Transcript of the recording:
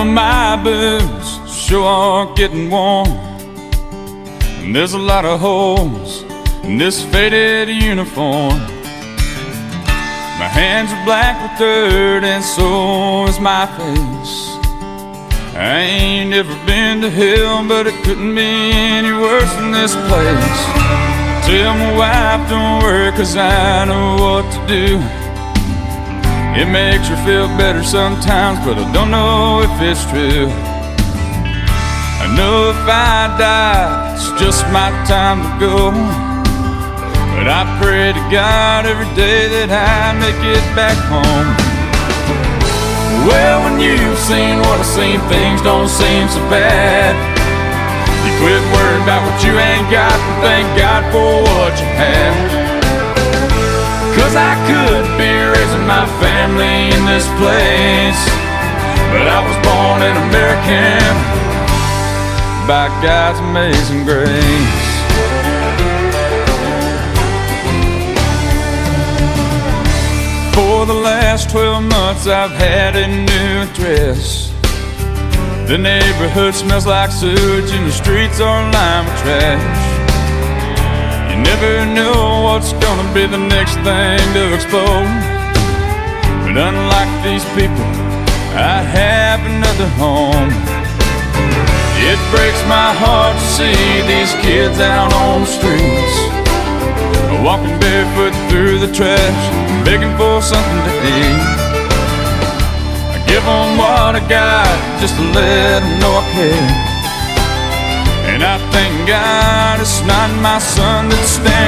of my boots sure aren't getting warm, and there's a lot of holes in this faded uniform. My hands are black with dirt and so is my face. I ain't ever been to hell, but it couldn't be any worse than this place. Tell my wife don't worry, 'cause I know what to do. It makes her feel better sometimes, but I don't know if it's true. I know if I die, it's just my time to go, but I pray to God every day that I make it back home. Well, when you've seen what I've seen, things don't seem so bad. You quit worrying about what you ain't got and thank God for what you have. 'Cause I could be raising my family in this place, but I was born an American by God's amazing grace. For the last 12 months I've had a new address. The neighborhood smells like sewage and the streets are lined with trash. You never know what's gonna be the next thing to explode, but unlike these people, I have another home. It breaks my heart to see these kids out on the streets, walking barefoot through the trash, begging for something to eat. I give them what I got just to let them know I care. And I thank God it's not my son that's standing